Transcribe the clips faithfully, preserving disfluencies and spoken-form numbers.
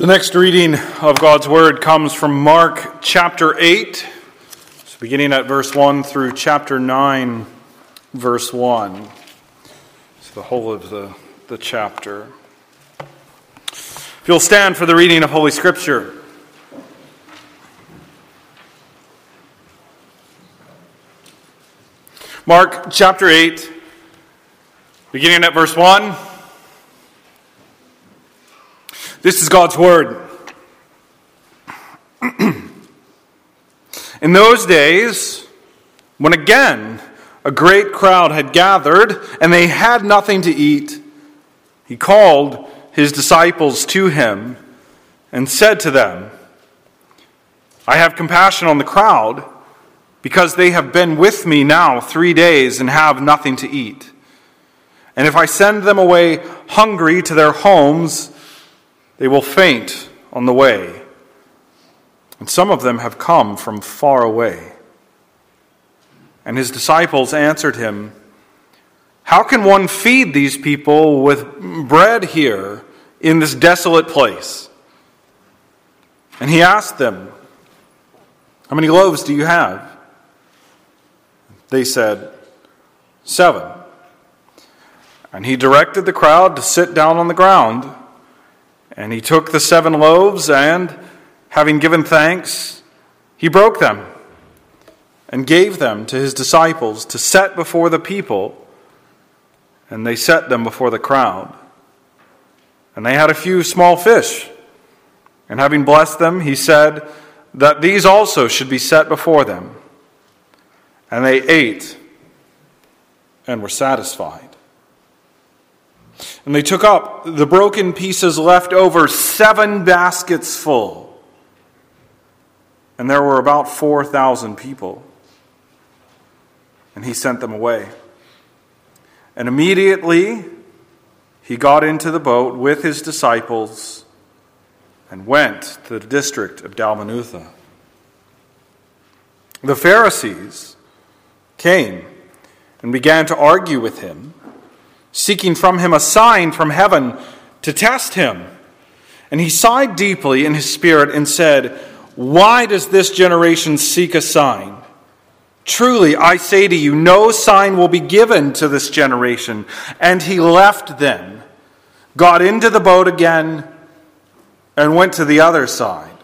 The next reading of God's Word comes from Mark chapter eight, so beginning at verse one through chapter nine, verse one. So the whole of the, the chapter. If you'll stand for the reading of Holy Scripture. Mark chapter eight, beginning at verse one. This is God's Word. In those days, when again a great crowd had gathered and they had nothing to eat, he called his disciples to him and said to them, I have compassion on the crowd, because they have been with me now three days and have nothing to eat. And if I send them away hungry to their homes, they will faint on the way, and some of them have come from far away. And his disciples answered him, How can one feed these people with bread here in this desolate place? And he asked them, How many loaves do you have? They said, Seven. And he directed the crowd to sit down on the ground. And he took the seven loaves, and, having given thanks, he broke them and gave them to his disciples to set before the people, and they set them before the crowd. And they had a few small fish, and having blessed them, he said that these also should be set before them. And they ate and were satisfied. And they took up the broken pieces left over, seven baskets full. And there were about four thousand people. And he sent them away. And immediately he got into the boat with his disciples and went to the district of Dalmanutha. The Pharisees came and began to argue with him, seeking from him a sign from heaven to test him. And he sighed deeply in his spirit and said, Why does this generation seek a sign? Truly, I say to you, no sign will be given to this generation. And he left them, got into the boat again, and went to the other side.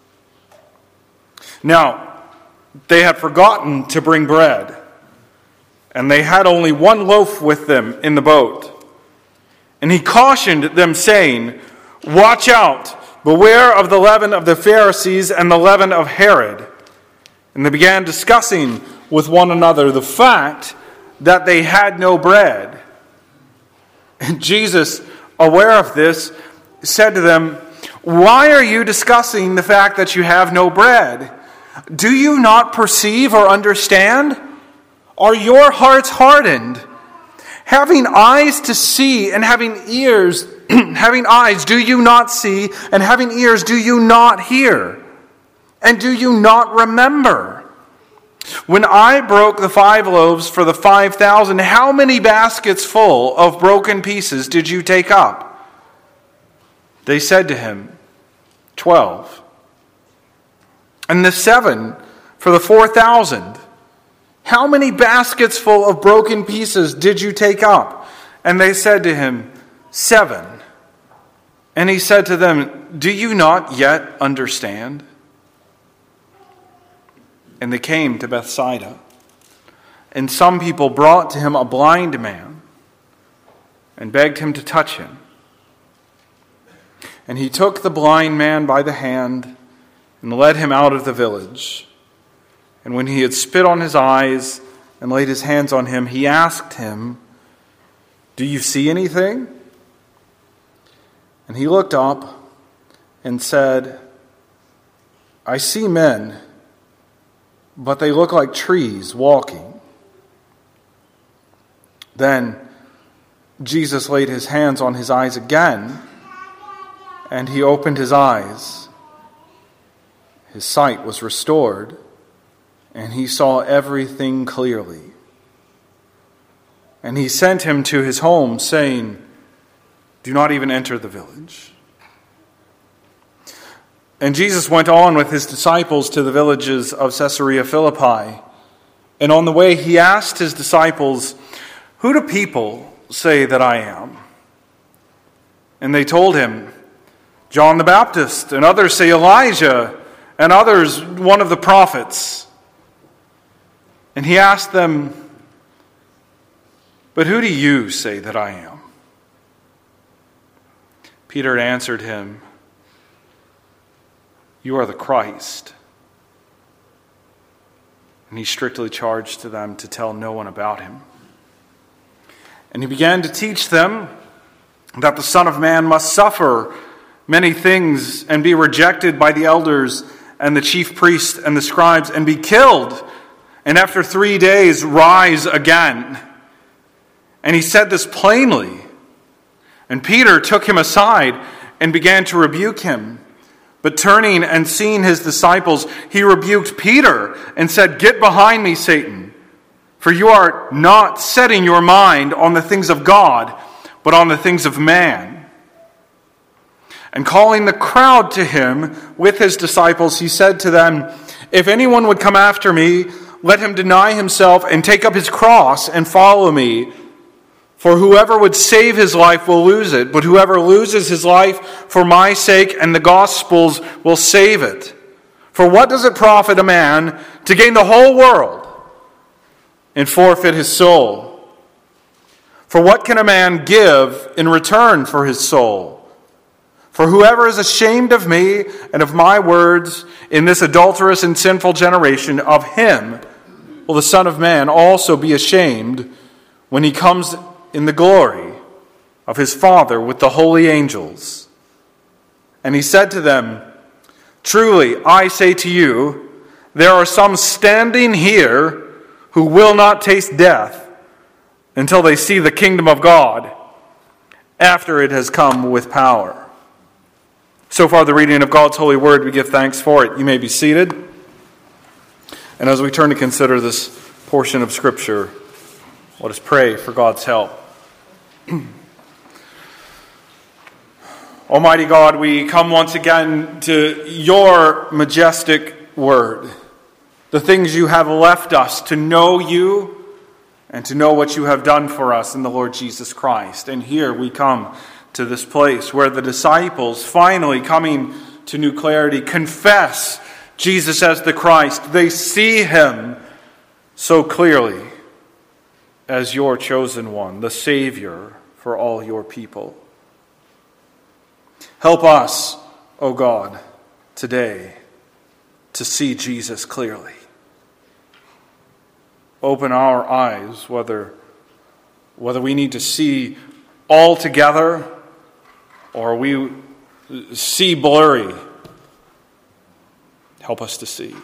Now, they had forgotten to bring bread, and they had only one loaf with them in the boat. And he cautioned them, saying, Watch out, beware of the leaven of the Pharisees and the leaven of Herod. And they began discussing with one another the fact that they had no bread. And Jesus, aware of this, said to them, Why are you discussing the fact that you have no bread? Do you not perceive or understand? Are your hearts hardened? Having eyes to see and having ears, having eyes, do you not see? And having ears, do you not hear? And do you not remember? When I broke the five loaves for the five thousand, how many baskets full of broken pieces did you take up? They said to him, Twelve. And the seven for the four thousand, how many baskets full of broken pieces did you take up? And they said to him, Seven. And he said to them, Do you not yet understand? And they came to Bethsaida. And some people brought to him a blind man and begged him to touch him. And he took the blind man by the hand and led him out of the village. And when he had spit on his eyes and laid his hands on him, he asked him, Do you see anything? And he looked up and said, I see men, but they look like trees walking. Then Jesus laid his hands on his eyes again, and he opened his eyes. His sight was restored, and he saw everything clearly. And he sent him to his home, saying, Do not even enter the village. And Jesus went on with his disciples to the villages of Caesarea Philippi. And on the way he asked his disciples, "Who do people say that I am?" And they told him, "John the Baptist, and others say Elijah, and others one of the prophets." And he asked them, "But who do you say that I am?" Peter answered him, "You are the Christ." And he strictly charged to them to tell no one about him. And he began to teach them that the Son of Man must suffer many things and be rejected by the elders and the chief priests and the scribes and be killed, and after three days rise again. And he said this plainly. And Peter took him aside and began to rebuke him. But turning and seeing his disciples, he rebuked Peter and said, "Get behind me, Satan, for you are not setting your mind on the things of God, but on the things of man." And calling the crowd to him with his disciples, he said to them, "If anyone would come after me, let him deny himself and take up his cross and follow me. For whoever would save his life will lose it, but whoever loses his life for my sake and the gospel's will save it. For what does it profit a man to gain the whole world and forfeit his soul? For what can a man give in return for his soul? For whoever is ashamed of me and of my words in this adulterous and sinful generation, of him will the Son of Man also be ashamed when he comes in the glory of his Father with the holy angels." And he said to them, "Truly, I say to you, there are some standing here who will not taste death until they see the kingdom of God after it has come with power." So far, the reading of God's holy word, we give thanks for it. You may be seated. And as we turn to consider this portion of Scripture, let us pray for God's help. Almighty God, we come once again to your majestic word, the things you have left us to know you and to know what you have done for us in the Lord Jesus Christ. And here we come to this place where the disciples, finally coming to new clarity, confess Jesus as the Christ. They see him so clearly as your chosen one, the Savior for all your people. Help us, O God, today to see Jesus clearly. Open our eyes, whether, whether we need to see all together or we see blurry. Help us to see.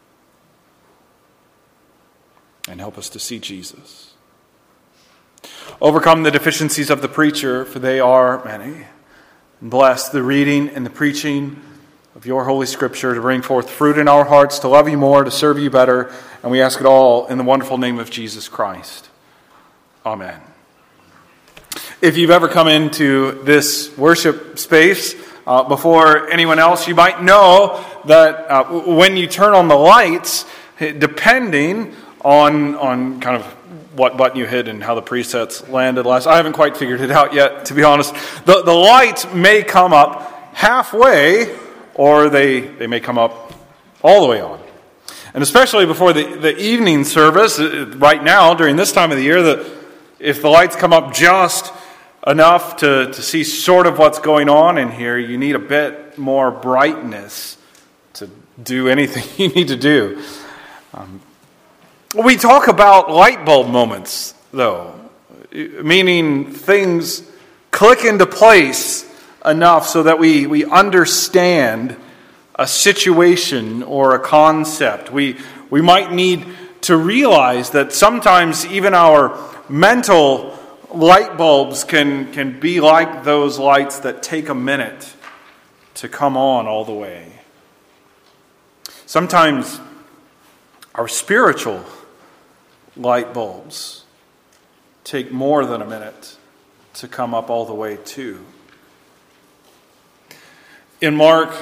And help us to see Jesus. Overcome the deficiencies of the preacher, for they are many. And bless the reading and the preaching of your Holy Scripture to bring forth fruit in our hearts, to love you more, to serve you better. And we ask it all in the wonderful name of Jesus Christ. Amen. If you've ever come into this worship space uh, before anyone else, you might know that uh, when you turn on the lights, depending on, on kind of what button you hit and how the presets landed last. I haven't quite figured it out yet, to be honest. The, the lights may come up halfway, or they, they may come up all the way on. And especially before the, the evening service, right now, during this time of the year, that if the lights come up just enough to, to see sort of what's going on in here, you need a bit more brightness to do anything you need to do. Um, We talk about light bulb moments, though, meaning things click into place enough so that we, we understand a situation or a concept. We, we might need to realize that sometimes even our mental light bulbs can, can be like those lights that take a minute to come on all the way. Sometimes our spiritual light bulbs take more than a minute to come up all the way too. In Mark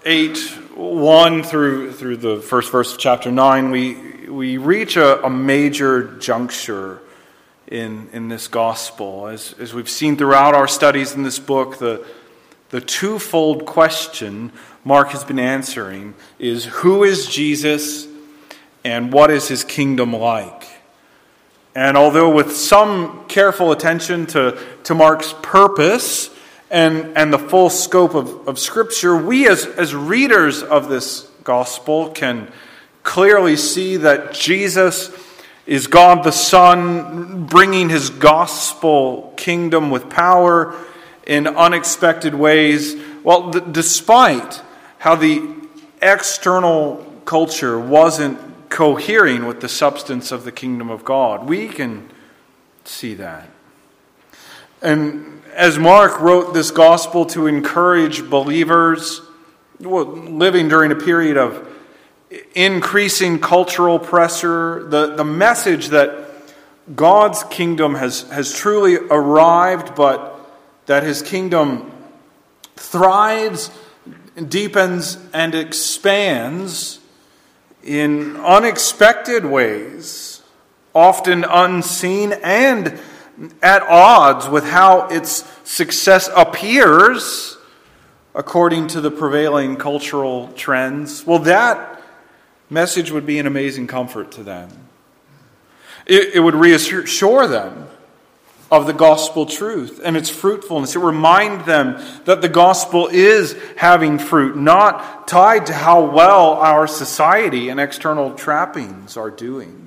eight, one through through the first verse of chapter nine, we we reach a, a major juncture in in this gospel. As as we've seen throughout our studies in this book, the the twofold question Mark has been answering is, who is Jesus and what is his kingdom like? And although with some careful attention to, to Mark's purpose and, and the full scope of, of Scripture, we as, as readers of this gospel can clearly see that Jesus is God the Son, bringing his gospel kingdom with power in unexpected ways. Well, th- despite how the external culture wasn't cohering with the substance of the kingdom of God, we can see that. And as Mark wrote this gospel to encourage believers well, living during a period of increasing cultural pressure, the, the message that God's kingdom has, has truly arrived, but that his kingdom thrives, deepens, and expands in unexpected ways, often unseen and at odds with how its success appears according to the prevailing cultural trends. Well, that message would be an amazing comfort to them. It, it would reassure them of the gospel truth and its fruitfulness. It would remind them that the gospel is having fruit, not tied to how well our society and external trappings are doing.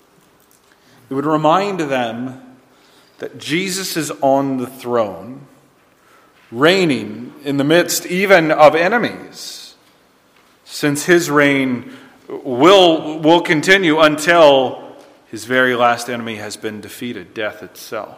It would remind them that Jesus is on the throne, reigning in the midst even of enemies, since his reign will, will continue until his very last enemy has been defeated, death itself.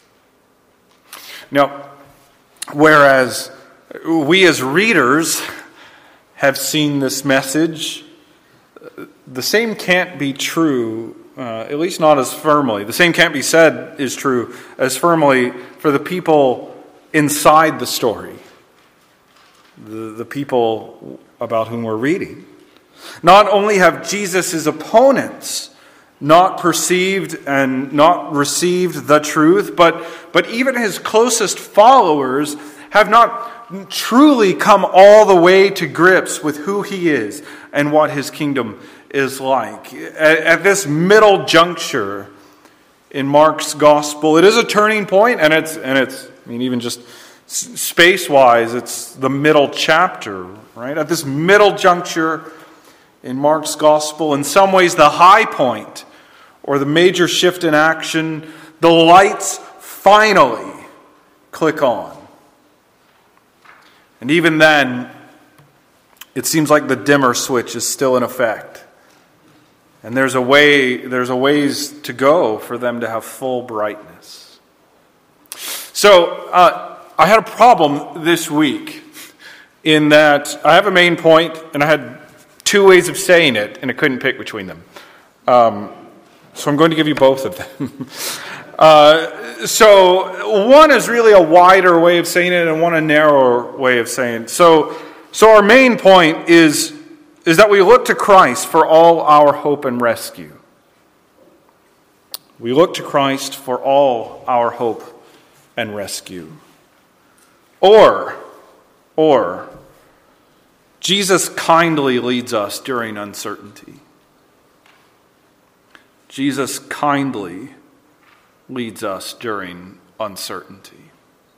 Now, whereas we as readers have seen this message, the same can't be true, uh, at least not as firmly. The same can't be said is true as firmly for the people inside the story, the, the people about whom we're reading. Not only have Jesus' opponents not perceived and not received the truth, but, but even his closest followers have not truly come all the way to grips with who he is and what his kingdom is like. At, at this middle juncture in Mark's gospel, it is a turning point, and it's, and it's I mean, even just space-wise, it's the middle chapter, right? At this middle juncture in Mark's gospel, in some ways the high point, or the major shift in action, the lights finally click on. And even then, it seems like the dimmer switch is still in effect. And there's a way, there's a ways to go for them to have full brightness. So, uh, I had a problem this week in that I have a main point, and I had two ways of saying it, and I couldn't pick between them. Um, So I'm going to give you both of them. uh, so one is really a wider way of saying it, and one a narrower way of saying it. So, so our main point is, is that we look to Christ for all our hope and rescue. We look to Christ for all our hope and rescue. Or, or, Jesus kindly leads us during uncertainty. Jesus kindly leads us during uncertainty.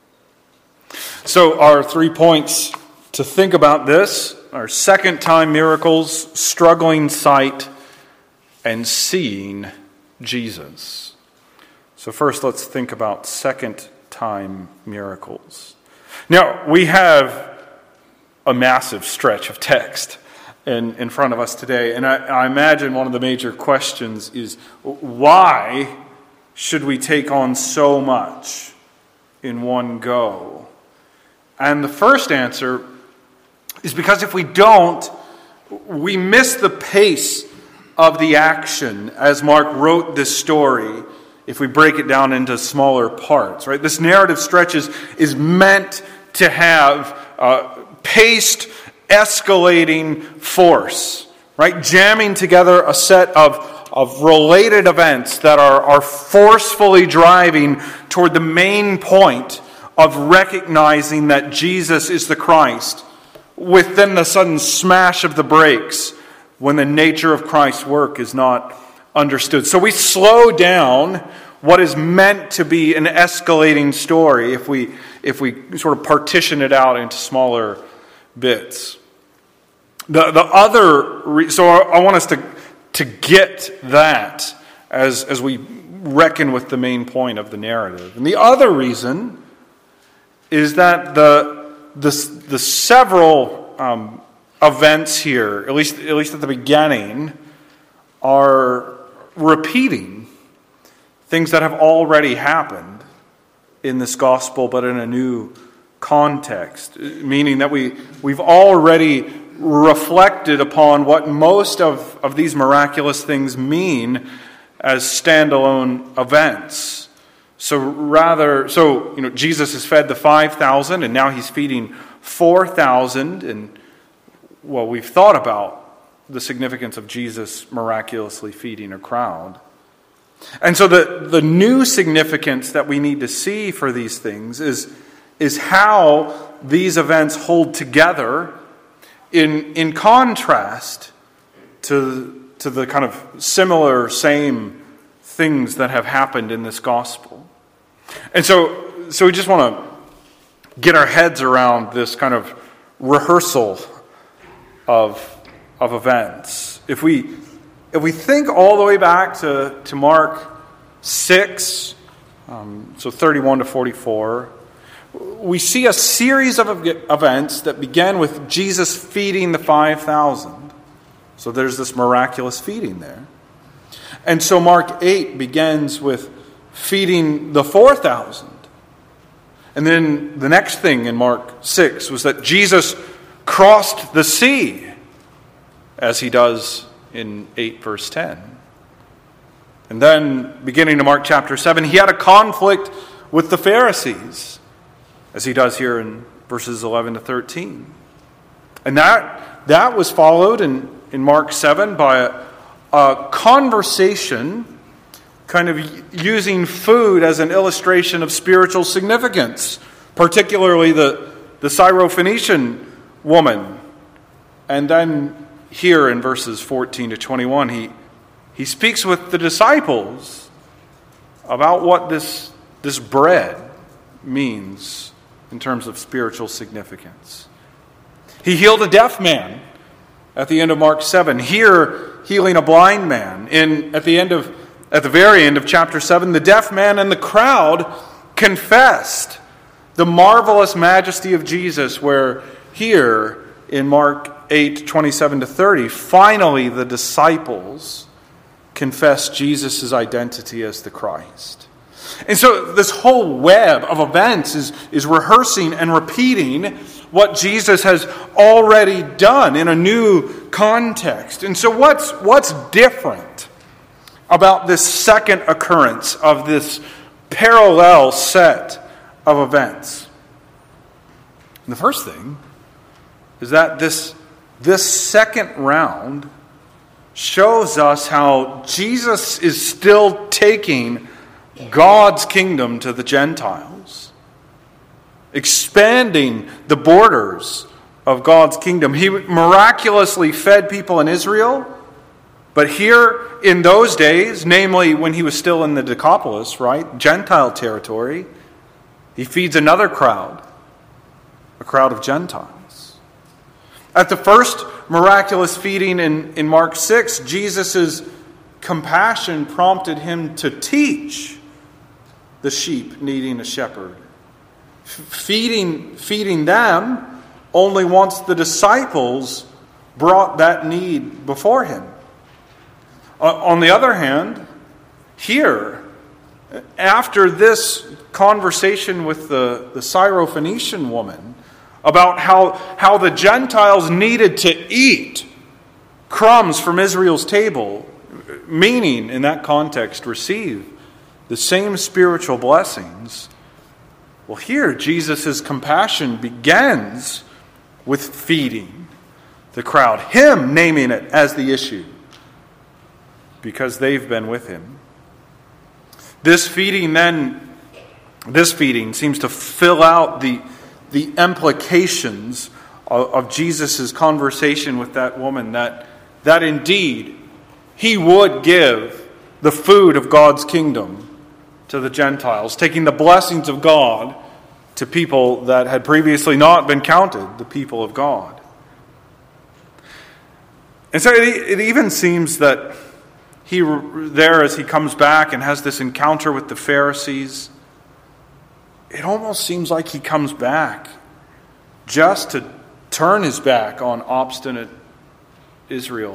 So our three points to think about this are second time miracles, struggling sight, and seeing Jesus. So first let's think about second time miracles. Now we have a massive stretch of text In, in front of us today. And I, I imagine one of the major questions is, why should we take on so much in one go? And the first answer is because if we don't, we miss the pace of the action as Mark wrote this story if we break it down into smaller parts, right? This narrative stretch is, is meant to have uh, paced escalating force, right? Jamming together a set of of related events that are, are forcefully driving toward the main point of recognizing that Jesus is the Christ, with then the sudden smash of the brakes when the nature of Christ's work is not understood. So we slow down what is meant to be an escalating story if we if we sort of partition it out into smaller bits. The the other so I want us to to get that as as we reckon with the main point of the narrative. And the other reason is that the the, the several um, events here, at least at least at the beginning, are repeating things that have already happened in this gospel, but in a new context, meaning that we we've already reflected upon what most of, of these miraculous things mean as standalone events. So rather, so you know, Jesus has fed the five thousand, and now he's feeding four thousand, and well, we've thought about the significance of Jesus miraculously feeding a crowd. And so the, the new significance that we need to see for these things is, is how these events hold together in, in contrast to, to the kind of similar, same things that have happened in this gospel. And so, so we just want to get our heads around this kind of rehearsal of, of events. If we if we think all the way back to, to Mark six, um, so thirty-one to forty-four, we see a series of events that begin with Jesus feeding the five thousand. So there's this miraculous feeding there. And so Mark eight begins with feeding the four thousand. And then the next thing in Mark six was that Jesus crossed the sea, as he does in eight verse ten. And then, beginning to Mark chapter seven, he had a conflict with the Pharisees, as he does here in verses eleven to thirteen. And that, that was followed in, in Mark seven by a, a conversation kind of using food as an illustration of spiritual significance, particularly the, the Syrophoenician woman. And then here in verses fourteen to twenty-one, he, he speaks with the disciples about what this, this bread means in terms of spiritual significance. He healed a deaf man at the end of Mark seven. Here, healing a blind man. In at the end of at the very end of chapter seven, the deaf man and the crowd confessed the marvelous majesty of Jesus, where here in Mark eight, twenty-seven to thirty, finally the disciples confess Jesus' identity as the Christ. And so this whole web of events is, is rehearsing and repeating what Jesus has already done in a new context. And so what's, what's different about this second occurrence of this parallel set of events? And the first thing is that this, this second round shows us how Jesus is still taking God's kingdom to the Gentiles, expanding the borders of God's kingdom. He miraculously fed people in Israel, but here in those days, namely when he was still in the Decapolis, right, Gentile territory, he feeds another crowd, a crowd of Gentiles. At the first miraculous feeding in, in Mark six, Jesus' compassion prompted him to teach the sheep needing a shepherd. Feeding, feeding them only once the disciples brought that need before him. Uh, on the other hand, here, after this conversation with the, the Syrophoenician woman about how, how the Gentiles needed to eat crumbs from Israel's table, meaning, in that context, receive the same spiritual blessings. Well, here, Jesus' compassion begins with feeding. the crowd, him naming it as the issue, because they've been with him. This feeding then, this feeding seems to fill out the, the implications of, of Jesus' conversation with that woman, that, that indeed he would give the food of God's kingdom to the Gentiles, taking the blessings of God to people that had previously not been counted the people of God. And so it, it even seems that he, there as he comes back and has this encounter with the Pharisees, it almost seems like he comes back just to turn his back on obstinate Israel.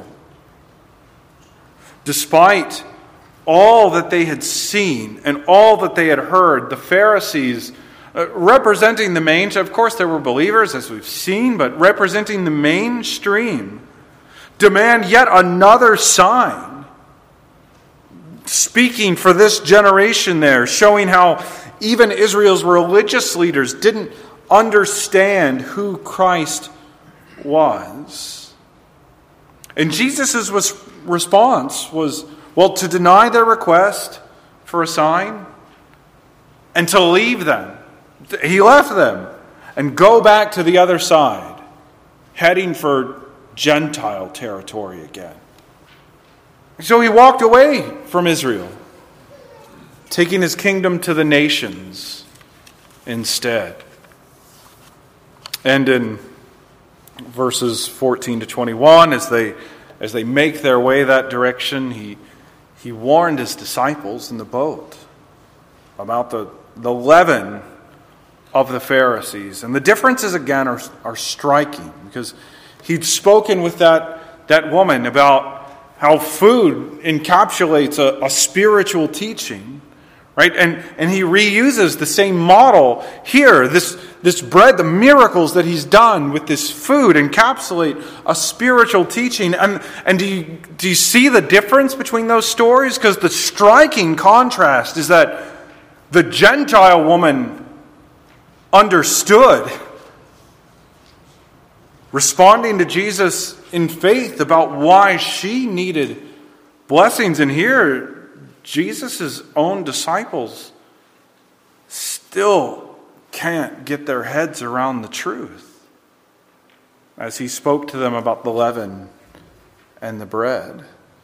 Despite all that they had seen and all that they had heard, the Pharisees, uh, representing the main, of course there were believers as we've seen, but representing the mainstream, demand yet another sign. Speaking for this generation there, showing how even Israel's religious leaders didn't understand who Christ was. And Jesus' response was, well, to deny their request for a sign and to leave them. He left them and go back to the other side, heading for Gentile territory again. So he walked away from Israel, taking his kingdom to the nations instead. And in verses fourteen to twenty-one, as they as they make their way that direction, he he warned his disciples in the boat about the, the leaven of the Pharisees. And the differences again are, are striking, because he'd spoken with that, that woman about how food encapsulates a, a spiritual teaching, right? And and he reuses the same model here. This this bread, the miracles that he's done with this food encapsulate a spiritual teaching. And and do you do you see the difference between those stories? Because the striking contrast is that the Gentile woman understood, responding to Jesus in faith about why she needed blessings. And here, Jesus' own disciples still can't get their heads around the truth as he spoke to them about the leaven and the bread.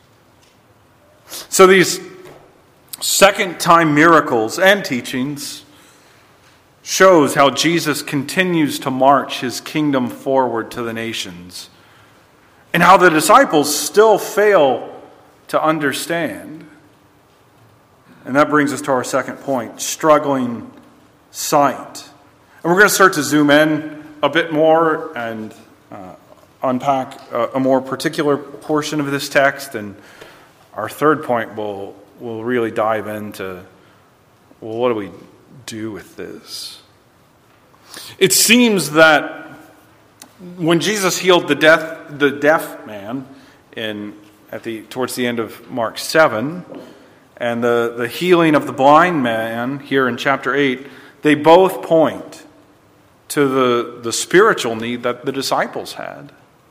So these second-time miracles and teachings shows how Jesus continues to march his kingdom forward to the nations, and how the disciples still fail to understand. And that brings us to our second point, struggling sight. And we're going to start to zoom in a bit more and uh, unpack a, a more particular portion of this text. And our third point will will really dive into, well, what do we do with this? It seems that when Jesus healed the deaf, the deaf man in at the towards the end of Mark seven, and the, the healing of the blind man here in chapter eight, they both point to the, the spiritual need that the disciples had.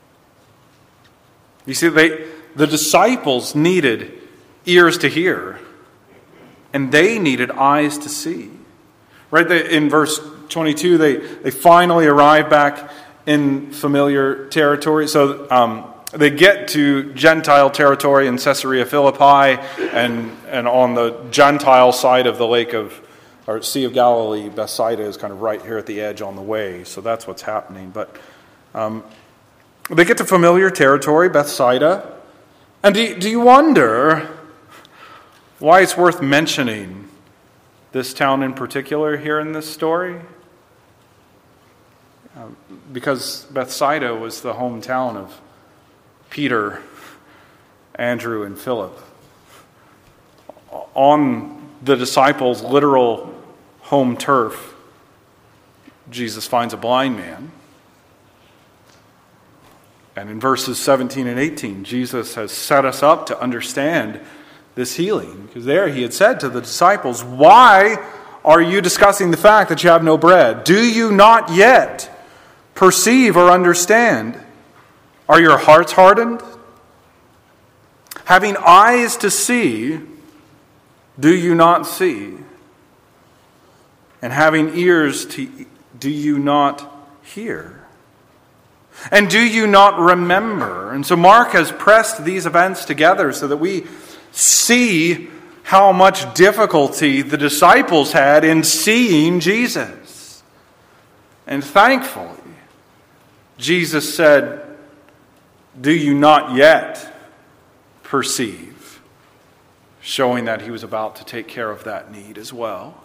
You see, they the disciples needed ears to hear, and they needed eyes to see. Right in verse twenty-two, they, they finally arrive back in familiar territory. So um, they get to Gentile territory in Caesarea Philippi, and and on the Gentile side of the lake of, or Sea of Galilee, Bethsaida is kind of right here at the edge on the way. So that's what's happening. But um, they get to familiar territory, Bethsaida. And do, do you wonder why it's worth mentioning this town in particular here in this story? Uh, because Bethsaida was the hometown of Peter, Andrew, and Philip. On the disciples' literal home turf, Jesus finds a blind man. And in verses seventeen and eighteen, Jesus has set us up to understand this healing. Because there he had said to the disciples, "Why are you discussing the fact that you have no bread? Do you not yet perceive or understand? Are your hearts hardened? Having eyes to see, do you not see? And having ears to, do you not hear? And do you not remember? And so Mark has pressed these events together so that we see how much difficulty the disciples had in seeing Jesus. And thankfully, Jesus said, do you not yet perceive? Showing that he was about to take care of that need as well.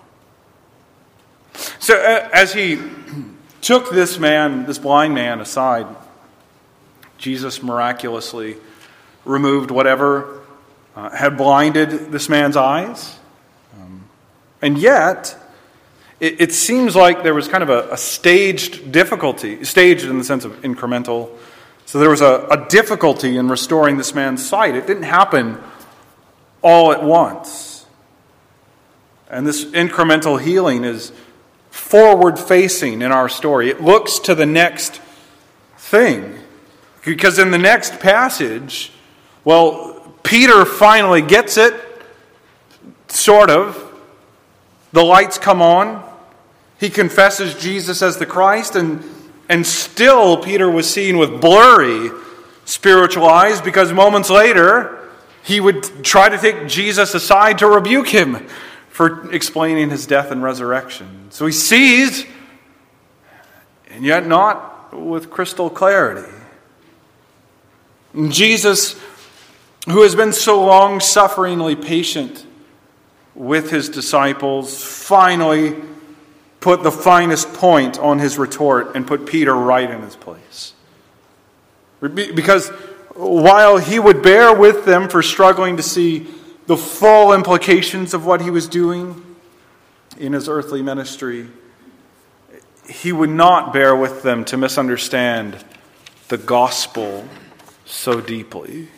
So uh, as he took this man, this blind man aside, Jesus miraculously removed whatever uh, had blinded this man's eyes. Um, and yet, it, it seems like there was kind of a, a staged difficulty, staged in the sense of incremental. So there was a, a difficulty in restoring this man's sight. It didn't happen all at once. And this incremental healing is forward-facing in our story. It looks to the next thing. Because in the next passage, well, Peter finally gets it, sort of. The lights come on. He confesses Jesus as the Christ, and, and still Peter was seen with blurry spiritual eyes, because moments later he would try to take Jesus aside to rebuke him for explaining his death and resurrection. So he sees, and yet not with crystal clarity. And Jesus, who has been so long-sufferingly patient with his disciples, finally put the finest point on his retort and put Peter right in his place. Because while he would bear with them for struggling to see the full implications of what he was doing in his earthly ministry, he would not bear with them to misunderstand the gospel so deeply.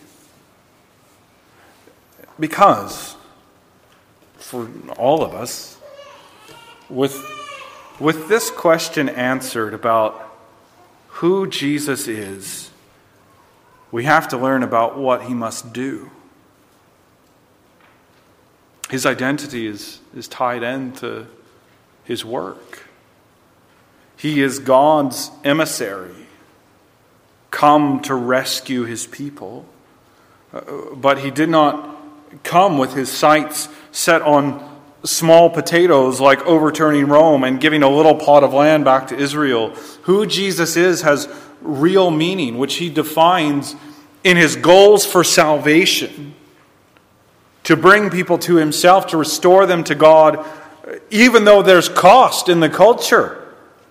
Because, for all of us, with, with this question answered about who Jesus is, we have to learn about what he must do. His identity is, is tied into his work. He is God's emissary, come to rescue his people. Uh, but he did not come with his sights set on small potatoes like overturning Rome and giving a little plot of land back to Israel. Who Jesus is has real meaning, which he defines in his goals for salvation. To bring people to himself, to restore them to God, even though there's cost in the culture.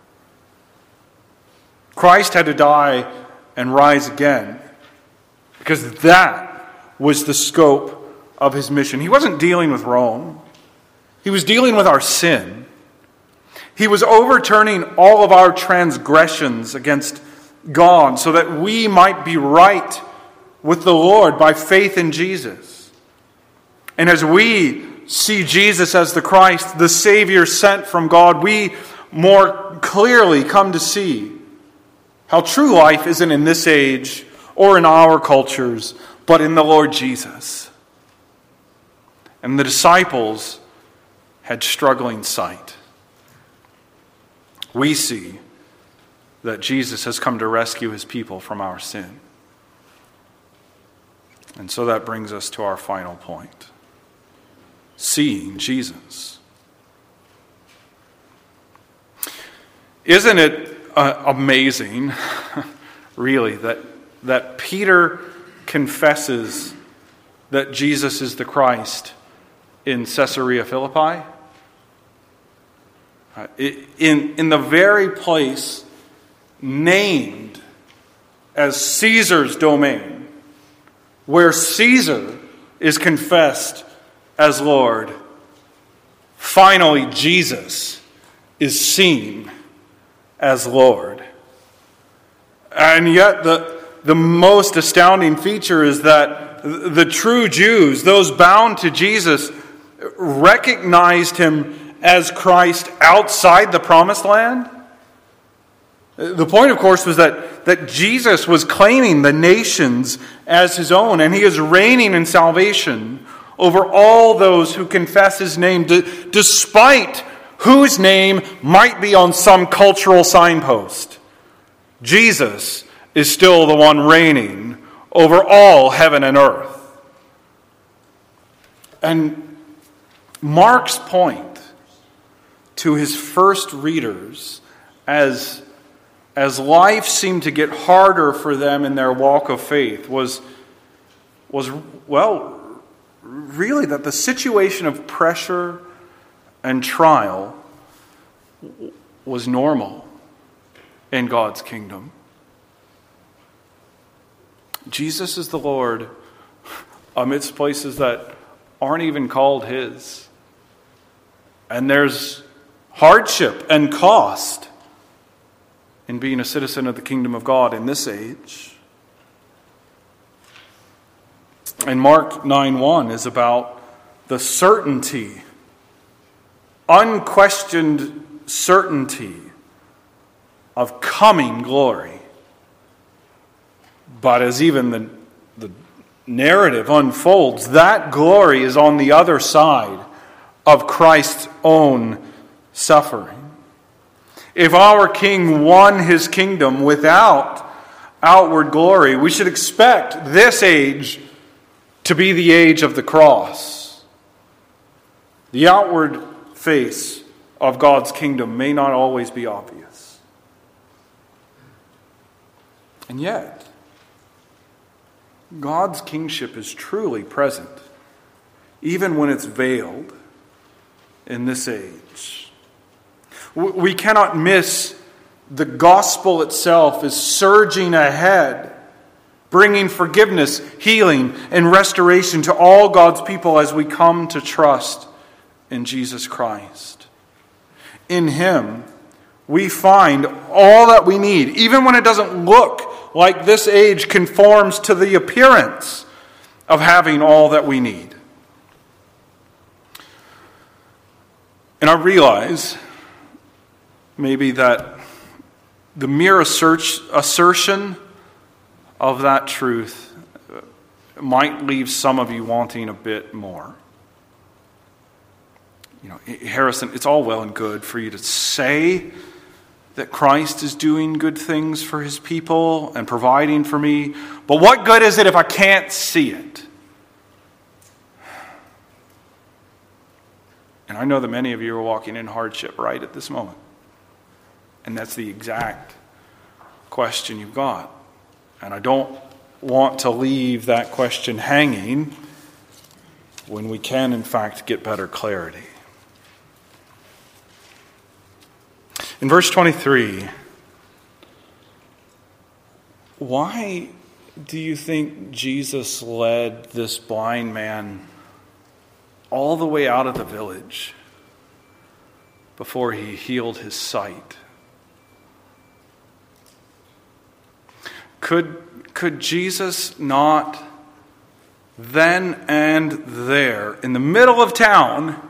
Christ had to die and rise again, because that was the scope of his mission. He wasn't dealing with Rome. He was dealing with our sin. He was overturning all of our transgressions against God so that we might be right with the Lord by faith in Jesus. And as we see Jesus as the Christ, the Savior sent from God, we more clearly come to see how true life isn't in this age or in our cultures, but in the Lord Jesus. And the disciples had struggling sight. We see that Jesus has come to rescue his people from our sin. And so that brings us to our final point. Seeing Jesus. Isn't it uh, amazing, really, that, that Peter confesses that Jesus is the Christ in Caesarea Philippi? Uh, in, in the very place named as Caesar's domain, where Caesar is confessed as Lord, finally Jesus is seen as Lord. And yet the, the most astounding feature is that the true Jews, those bound to Jesus, recognized him as Christ outside the promised land. The point, of course, was that, that Jesus was claiming the nations as his own, and he is reigning in salvation over all those who confess his name, d- despite whose name might be on some cultural signpost. Jesus is still the one reigning over all heaven and earth. And Mark's point to his first readers, as, as life seemed to get harder for them in their walk of faith, was, was, well, really that the situation of pressure and trial was normal in God's kingdom. Jesus is the Lord amidst places that aren't even called his. And there's hardship and cost in being a citizen of the kingdom of God in this age. And Mark nine one is about the certainty, unquestioned certainty of coming glory. But as even the, the narrative unfolds, that glory is on the other side of Christ's own suffering. If our King won his kingdom without outward glory, we should expect this age to be the age of the cross. The outward face of God's kingdom may not always be obvious. And yet, God's kingship is truly present, even when it's veiled in this age. We cannot miss the gospel itself is surging ahead, bringing forgiveness, healing, and restoration to all God's people as we come to trust in Jesus Christ. In him, we find all that we need, even when it doesn't look like this age conforms to the appearance of having all that we need. And I realize maybe that the mere assert- assertion of that truth might leave some of you wanting a bit more. You know, Harrison, it's all well and good for you to say that Christ is doing good things for his people and providing for me, but what good is it if I can't see it? And I know that many of you are walking in hardship right at this moment. And that's the exact question you've got. And I don't want to leave that question hanging when we can, in fact, get better clarity. In verse twenty-three, why do you think Jesus led this blind man all the way out of the village before he healed his sight? Could, could Jesus not then and there, in the middle of town,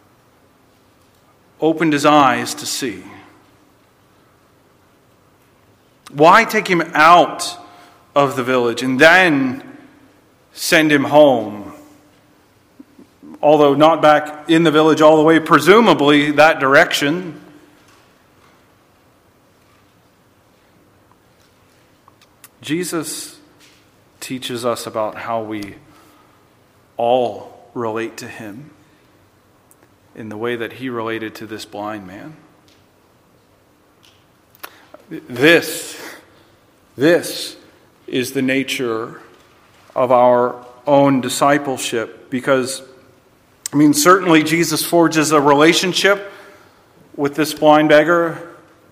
opened his eyes to see? Why take him out of the village and then send him home? Although not back in the village all the way, presumably that direction. Jesus teaches us about how we all relate to him in the way that he related to this blind man. This, this is the nature of our own discipleship, because, I mean, certainly Jesus forges a relationship with this blind beggar,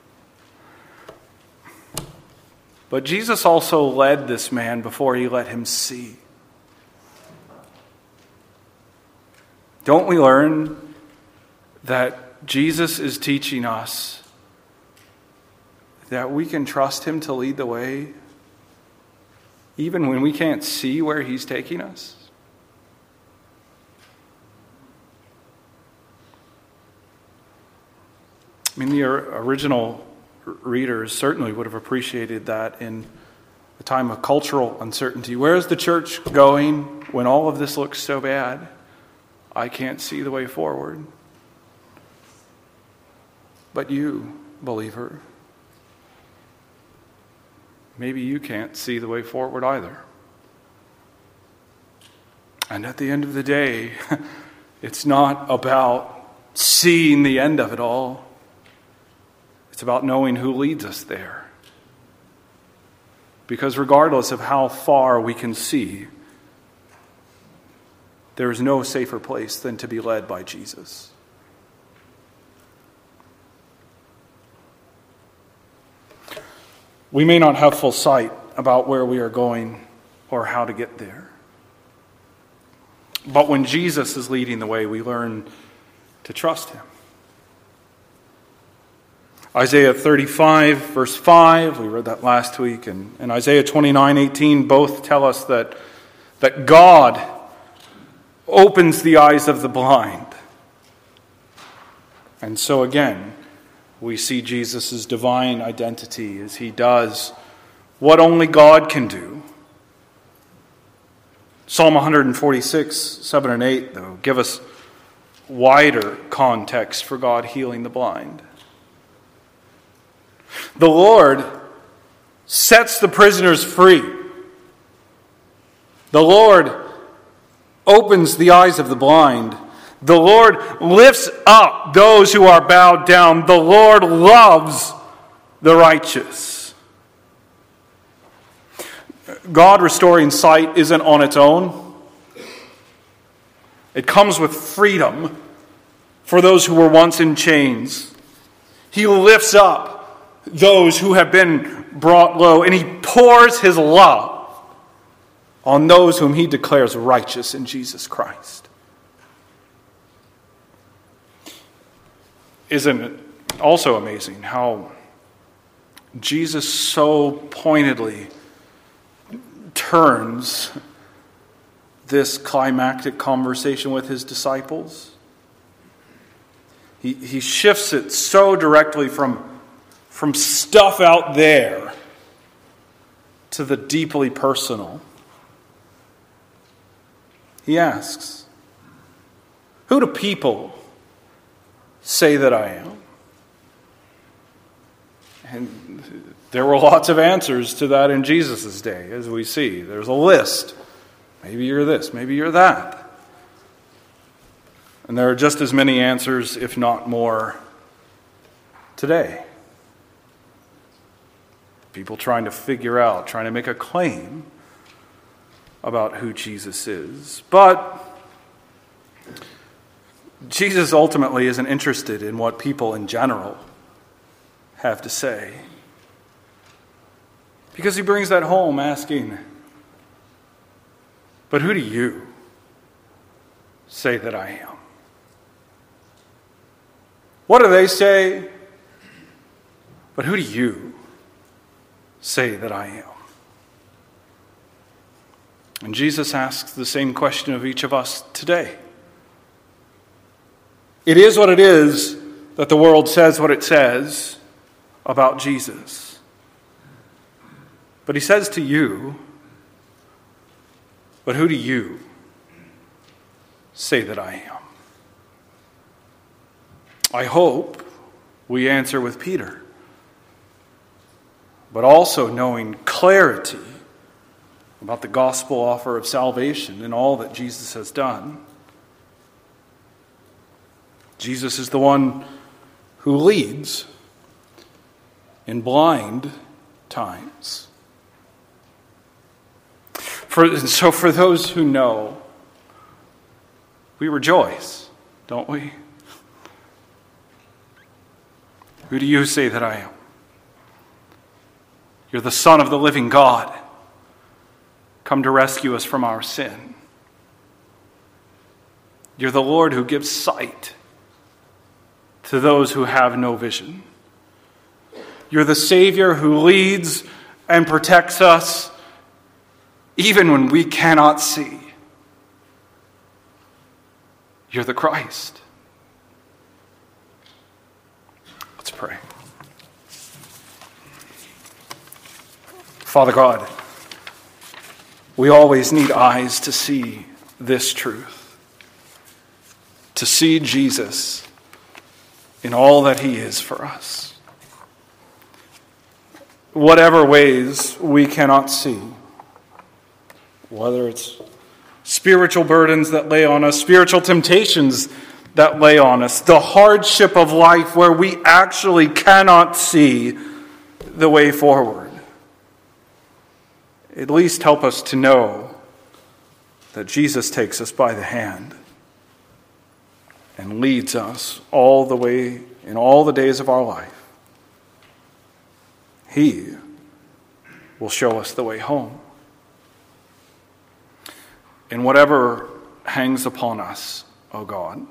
but Jesus also led this man before he let him see. Don't we learn that Jesus is teaching us that we can trust him to lead the way even when we can't see where he's taking us? I mean, the original readers certainly would have appreciated that in a time of cultural uncertainty. Where is the church going when all of this looks so bad? I can't see the way forward. But you, believer, maybe you can't see the way forward either. And at the end of the day, it's not about seeing the end of it all. It's about knowing who leads us there. Because regardless of how far we can see, there is no safer place than to be led by Jesus. We may not have full sight about where we are going or how to get there. But when Jesus is leading the way, we learn to trust him. Isaiah thirty-five, verse five, we read that last week, and, and Isaiah twenty-nine, eighteen both tell us that, that God opens the eyes of the blind. And so again, we see Jesus' divine identity as he does what only God can do. Psalm one forty-six, seven and eight, though, give us wider context for God healing the blind. The Lord sets the prisoners free. The Lord opens the eyes of the blind. The Lord lifts up those who are bowed down. The Lord loves the righteous. God restoring sight isn't on its own. It comes with freedom for those who were once in chains. He lifts up those who have been brought low, and he pours his love on those whom he declares righteous in Jesus Christ. Isn't it also amazing how Jesus so pointedly turns this climactic conversation with his disciples? He, he shifts it so directly from From stuff out there to the deeply personal. He asks, who do people say that I am? And there were lots of answers to that in Jesus' day, as we see. There's a list. Maybe you're this, maybe you're that. And there are just as many answers, if not more, today. People trying to figure out, trying to make a claim about who Jesus is. But Jesus ultimately isn't interested in what people in general have to say. Because he brings that home asking, but who do you say that I am? What do they say? But who do you say that I am? And Jesus asks the same question of each of us today. It is what it is that the world says what it says about Jesus. But he says to you, but who do you say that I am? I hope we answer with Peter, but also knowing clarity about the gospel offer of salvation and all that Jesus has done. Jesus is the one who leads in blind times. For, so for those who know, we rejoice, don't we? Who do you say that I am? You're the Son of the living God, come to rescue us from our sin. You're the Lord who gives sight to those who have no vision. You're the Savior who leads and protects us even when we cannot see. You're the Christ. Let's pray. Father God, we always need eyes to see this truth, to see Jesus in all that he is for us. Whatever ways we cannot see, whether it's spiritual burdens that lay on us, spiritual temptations that lay on us, the hardship of life where we actually cannot see the way forward, at least help us to know that Jesus takes us by the hand and leads us all the way in all the days of our life. He will show us the way home. And whatever hangs upon us, O God,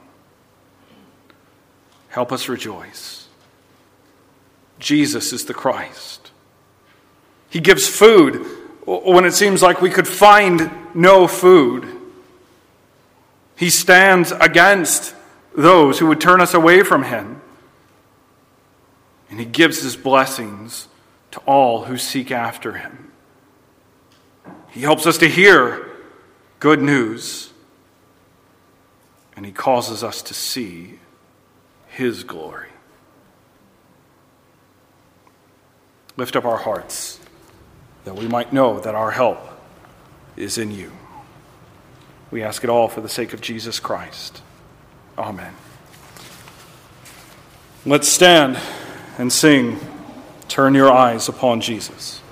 help us rejoice. Jesus is the Christ. He gives food when it seems like we could find no food. He stands against those who would turn us away from him. And he gives his blessings to all who seek after him. He helps us to hear good news. And he causes us to see his glory. Lift up our hearts that we might know that our help is in you. We ask it all for the sake of Jesus Christ. Amen. Let's stand and sing, "Turn Your Eyes Upon Jesus."